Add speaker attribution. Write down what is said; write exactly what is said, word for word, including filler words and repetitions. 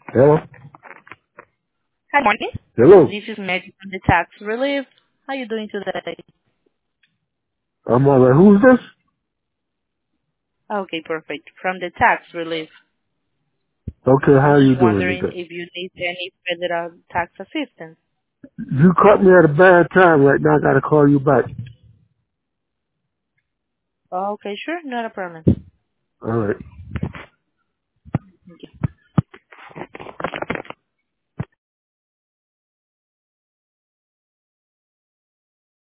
Speaker 1: Hello?
Speaker 2: Good morning.
Speaker 1: Hello?
Speaker 2: This is Maggie from the Tax Relief. How are you doing today?
Speaker 1: I'm all right. Who's this?
Speaker 2: Okay, perfect. From the Tax Relief.
Speaker 1: Okay,
Speaker 2: I
Speaker 1: how
Speaker 2: was
Speaker 1: you
Speaker 2: just
Speaker 1: doing
Speaker 2: wondering
Speaker 1: today?
Speaker 2: if you need any federal tax assistance.
Speaker 1: You caught me at a bad time right now. I gotta call you back.
Speaker 2: Okay, sure. Not a problem.
Speaker 1: All right.